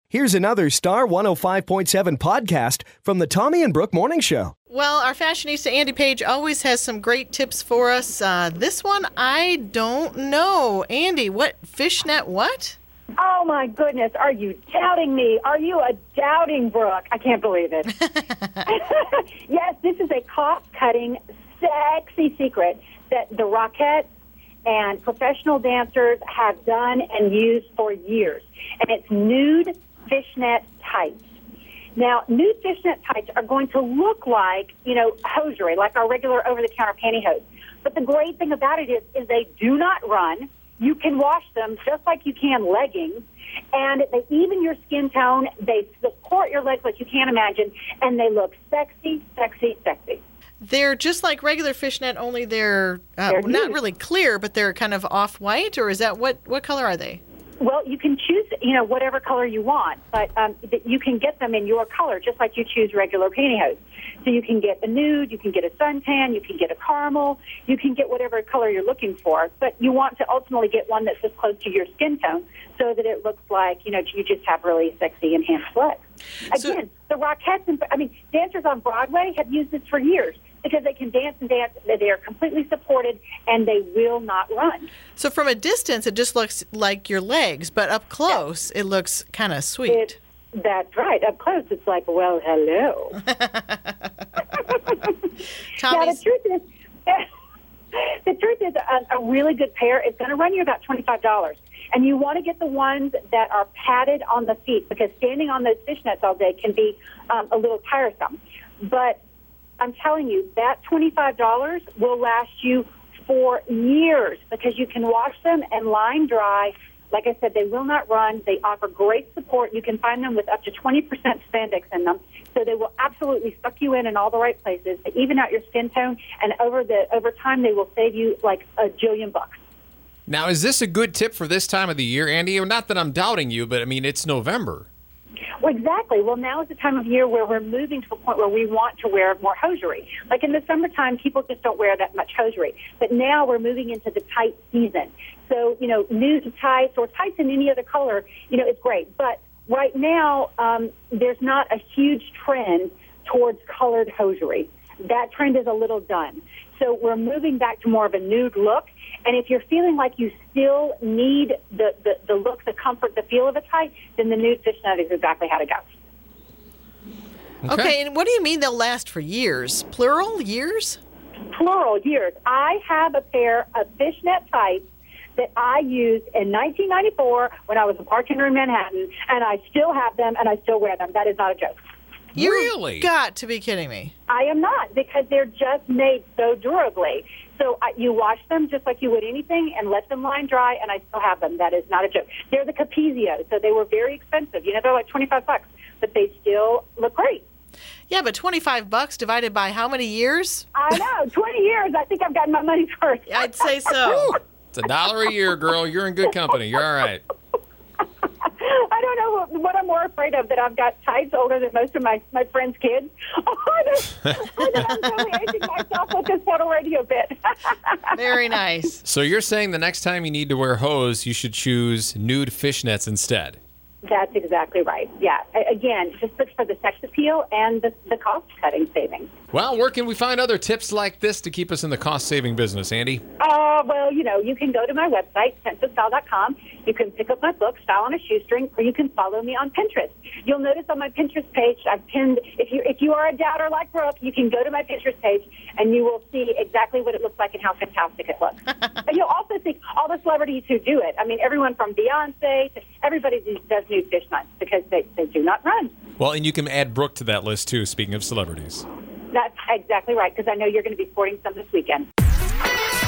Here's another Star 105.7 podcast from the Tommy and Brooke Morning Show. Well, our fashionista Andy Page always has some great tips for us. This one, I don't know. Andy, what? Fishnet what? Oh, my goodness. Are you doubting me? Are you a doubting Brooke? I can't believe it. Yes, this is a cost-cutting, sexy secret that the Rockettes and professional dancers have done and used for years. And it's nude fishnet tights. Now, nude fishnet tights are going to look like, hosiery, like our regular over-the-counter pantyhose. But the great thing about it is they do not run. You can wash them just like you can leggings. And they even your skin tone. They support your legs like you can't imagine. And they look sexy, sexy, sexy. They're just like regular fishnet, only they're not really clear, but they're kind of off-white? Or is that what color are they? Well, you can choose, whatever color you want, but you can get them in your color, just like you choose regular pantyhose. So you can get a nude, you can get a suntan, you can get a caramel, you can get whatever color you're looking for, but you want to ultimately get one that's as close to your skin tone so that it looks like, you just have really sexy enhanced legs. Again, the Rockettes, dancers on Broadway have used this for years because they can dance and dance. They are completely supported, and they will not run. So from a distance, it just looks like your legs, but up close, It looks kind of sweet. That's right. Up close, it's like, well, hello. Now, the truth is a really good pair is going to run you about $25. And you want to get the ones that are padded on the feet because standing on those fishnets all day can be a little tiresome. But I'm telling you, that $25 will last you for years because you can wash them and line dry. Like I said, they will not run. They offer great support. You can find them with up to 20% spandex in them. So they will absolutely suck you in all the right places. They even out your skin tone. And over time, they will save you like a jillion bucks. Now, is this a good tip for this time of the year, Andy? Not that I'm doubting you, but, it's November. Well, exactly. Well, now is the time of year where we're moving to a point where we want to wear more hosiery. Like in the summertime, people just don't wear that much hosiery. But now we're moving into the tight season. So, nude tights or tights in any other color, it's great. But right now, there's not a huge trend towards colored hosiery. That trend is a little done. So we're moving back to more of a nude look. And if you're feeling like you still need the look, the comfort, the feel of a tight, then the nude fishnet is exactly how to go. Okay, and what do you mean they'll last for years? Plural, years? Plural, years. I have a pair of fishnet tights that I used in 1994 when I was a bartender in Manhattan, and I still have them, and I still wear them. That is not a joke. Really? You've got to be kidding me. I am not, because they're just made so durably. So you wash them just like you would anything and let them line dry, and I still have them. That is not a joke. They're the Capezio, so they were very expensive. They're like $25, but they still look great. Yeah, but $25 divided by how many years? I know, 20 years. I think I've gotten my money's worth. I'd say so. It's $1 a year, girl. You're in good company. You're all right. I don't know what I'm more afraid of, that I've got tights older than most of my friends' kids, or that I'm totally aging myself with this photo radio bit. Very nice. So you're saying the next time you need to wear hose, you should choose nude fishnets instead? That's exactly right. Yeah. Again, just look for the sex appeal and the cost-cutting savings. Well, where can we find other tips like this to keep us in the cost-saving business, Andy? Well, you can go to my website, sensastyle.com. You can pick up my book, Style on a Shoestring, or you can follow me on Pinterest. You'll notice on my Pinterest page, I've pinned, if you are a doubter like Brooke, you can go to my Pinterest page, and you will see exactly what it looks like and how fantastic it looks. But you'll also see all the celebrities who do it. Everyone from Beyonce to everybody does nude fishnets because they do not run. Well, and you can add Brooke to that list, too, speaking of celebrities. That's exactly right, because I know you're going to be sporting some this weekend.